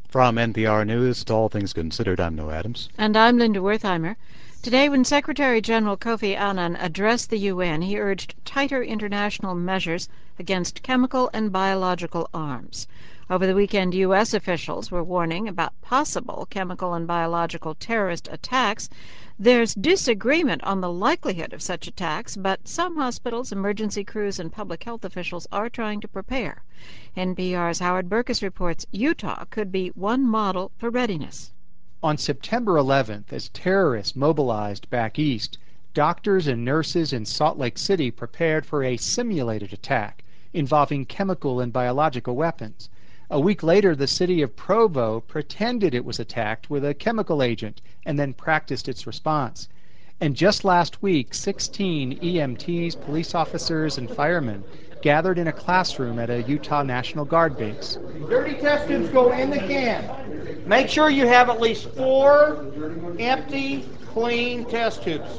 From NPR News to All Things Considered, I'm Noah Adams. And I'm Linda Wertheimer. Today, when Secretary General Kofi Annan addressed the UN, he urged tighter international measures against chemical and biological arms. Over the weekend, U.S. officials were warning about possible chemical and biological terrorist attacks. There's disagreement on the likelihood of such attacks, but some hospitals, emergency crews, and public health officials are trying to prepare. NPR's Howard Burkus reports Utah could be one model for readiness. On September 11th, as terrorists mobilized back east, doctors and nurses in Salt Lake City prepared for a simulated attack involving chemical and biological weapons. A week later, the city of Provo pretended it was attacked with a chemical agent and then practiced its response. And just last week, 16 EMTs, police officers, and firemen gathered in a classroom at a Utah National Guard base. Dirty test tubes go in the can. Make sure you have at least 4 empty, clean test tubes.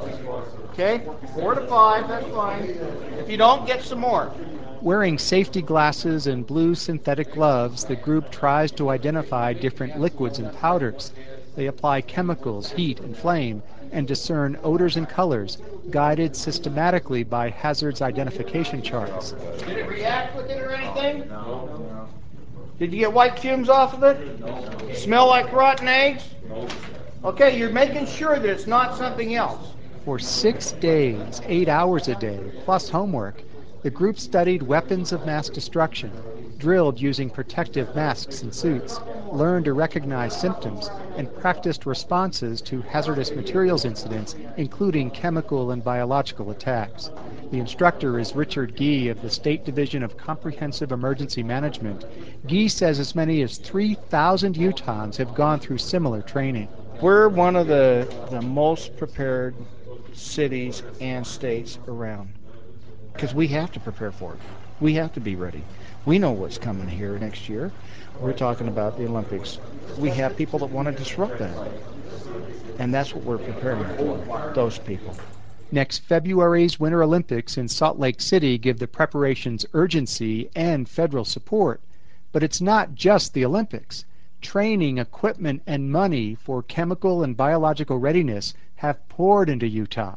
Okay? 4 to 5, that's fine. If you don't, get some more. Wearing safety glasses and blue synthetic gloves, the group tries to identify different liquids and powders. They apply chemicals, heat, and flame, and discern odors and colors, guided systematically by hazards identification charts. Did it react with it or anything? No. Did you get white fumes off of it? No. Smell like rotten eggs? No. Okay, you're making sure that it's not something else. For 6 days, 8 hours a day, plus homework, the group studied weapons of mass destruction, drilled using protective masks and suits, learned to recognize symptoms, and practiced responses to hazardous materials incidents, including chemical and biological attacks. The instructor is Richard Gee of the State Division of Comprehensive Emergency Management. Gee says as many as 3,000 Utahns have gone through similar training. We're one of the most prepared cities and states around, because we have to prepare for it. We have to be ready. We know what's coming here next year. We're talking about the Olympics. We have people that want to disrupt that. And that's what we're preparing for, those people. Next February's Winter Olympics in Salt Lake City give the preparations urgency and federal support. But it's not just the Olympics. Training, equipment, and money for chemical and biological readiness have poured into Utah.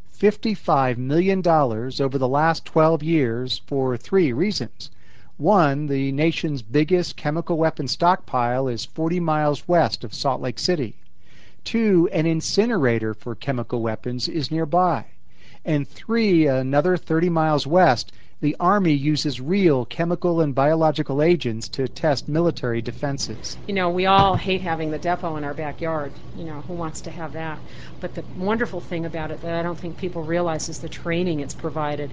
$55 million over the last 12 years for 3 reasons. 1, the nation's biggest chemical weapon stockpile is 40 miles west of Salt Lake City. 2, an incinerator for chemical weapons is nearby. And 3, another 30 miles west, the Army uses real chemical and biological agents to test military defenses. You know, we all hate having the depot in our backyard. You know, who wants to have that? But the wonderful thing about it that I don't think people realize is the training it's provided.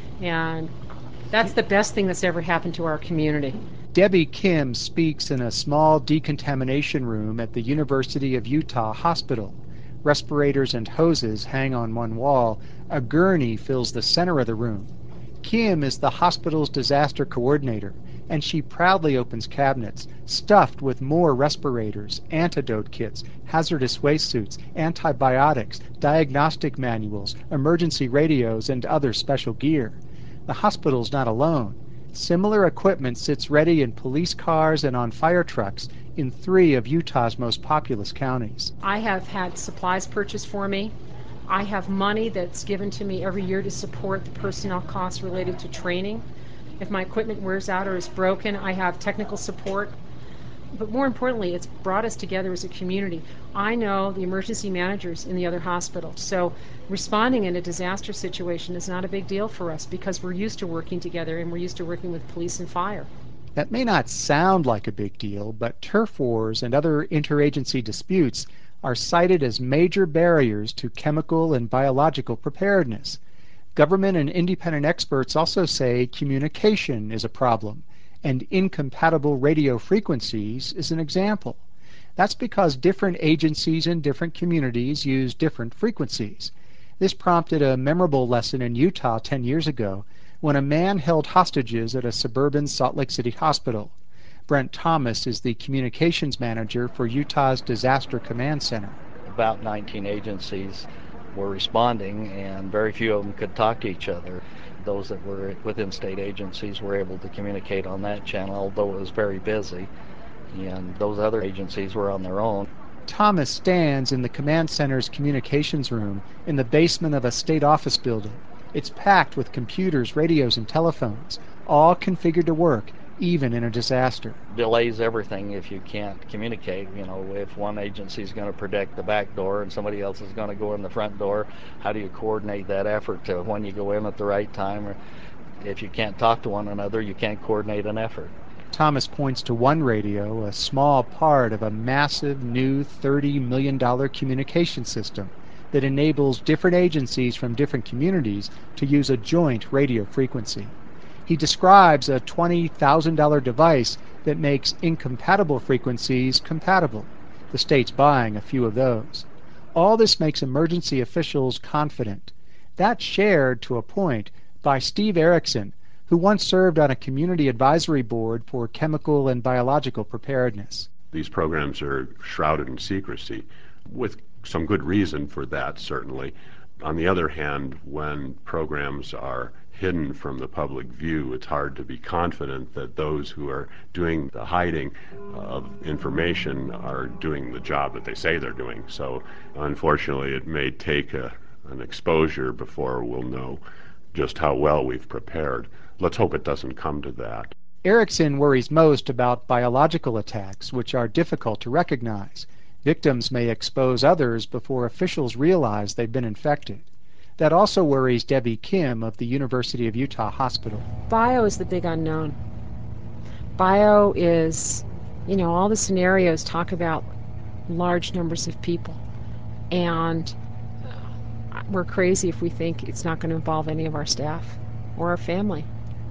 And that's the best thing that's ever happened to our community. Debbie Kim speaks in a small decontamination room at the University of Utah Hospital. Respirators and hoses hang on one wall. A gurney fills the center of the room. Kim is the hospital's disaster coordinator, and she proudly opens cabinets stuffed with more respirators, antidote kits, hazardous waste suits, antibiotics, diagnostic manuals, emergency radios, and other special gear. The hospital's not alone. Similar equipment sits ready in police cars and on fire trucks in 3 of Utah's most populous counties. I have had supplies purchased for me. I have money that's given to me every year to support the personnel costs related to training. If my equipment wears out or is broken, I have technical support. But more importantly, it's brought us together as a community. I know the emergency managers in the other hospitals, so responding in a disaster situation is not a big deal for us because we're used to working together and we're used to working with police and fire. That may not sound like a big deal, but turf wars and other interagency disputes are cited as major barriers to chemical and biological preparedness. Government and independent experts also say communication is a problem, and incompatible radio frequencies is an example. That's because different agencies in different communities use different frequencies. This prompted a memorable lesson in Utah 10 years ago when a man held hostages at a suburban Salt Lake City hospital. Brent Thomas is the communications manager for Utah's Disaster Command Center. About 19 agencies were responding, and very few of them could talk to each other. Those that were within state agencies were able to communicate on that channel, although it was very busy. and those other agencies were on their own. Thomas stands in the command center's communications room in the basement of a state office building. It's packed with computers, radios, and telephones, all configured to work, even in a disaster. Delays everything if you can't communicate. You know, if one agency is going to protect the back door and somebody else is going to go in the front door, how do you coordinate that effort to when you go in at the right time? Or if you can't talk to one another, you can't coordinate an effort. Thomas points to one radio, a small part of a massive new $30 million communication system that enables different agencies from different communities to use a joint radio frequency. He describes a $20,000 device that makes incompatible frequencies compatible. The state's buying a few of those. All this makes emergency officials confident. That's shared to a point by Steve Erickson, who once served on a community advisory board for chemical and biological preparedness. These programs are shrouded in secrecy, with some good reason for that, certainly. On the other hand, when programs are hidden from the public view, it's hard to be confident that those who are doing the hiding of information are doing the job that they say they're doing. So unfortunately, it may take an exposure before we'll know just how well we've prepared. Let's hope it doesn't come to that. Erickson worries most about biological attacks, which are difficult to recognize. Victims may expose others before officials realize they've been infected. That also worries Debbie Kim of the University of Utah Hospital. Bio is the big unknown. Bio is, all the scenarios talk about large numbers of people. And we're crazy if we think it's not going to involve any of our staff or our family.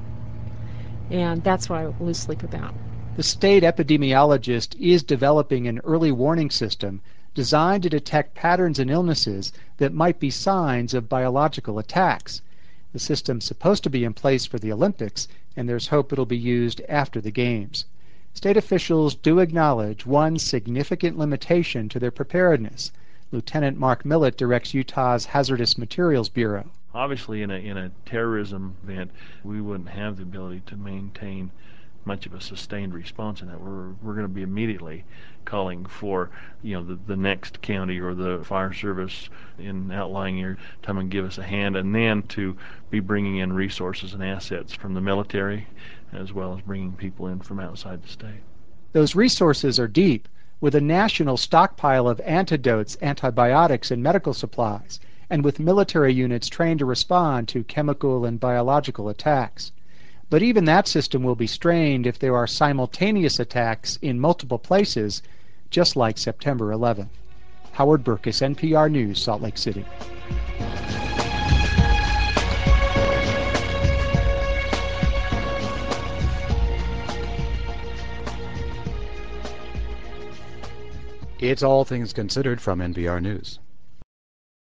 And that's what I lose sleep about. The state epidemiologist is developing an early warning system designed to detect patterns in illnesses that might be signs of biological attacks. The system's supposed to be in place for the Olympics, and there's hope it'll be used after the Games. State officials do acknowledge one significant limitation to their preparedness. Lieutenant Mark Millett directs Utah's Hazardous Materials Bureau. Obviously, in a terrorism event, we wouldn't have the ability to maintain much of a sustained response in that. We're going to be immediately calling for the next county or the fire service in outlying area to come and give us a hand, and then to be bringing in resources and assets from the military as well as bringing people in from outside the state. Those resources are deep, with a national stockpile of antidotes, antibiotics, and medical supplies, and with military units trained to respond to chemical and biological attacks. But even that system will be strained if there are simultaneous attacks in multiple places, just like September 11th. Howard Burkus, NPR News, Salt Lake City. It's All Things Considered from NPR News.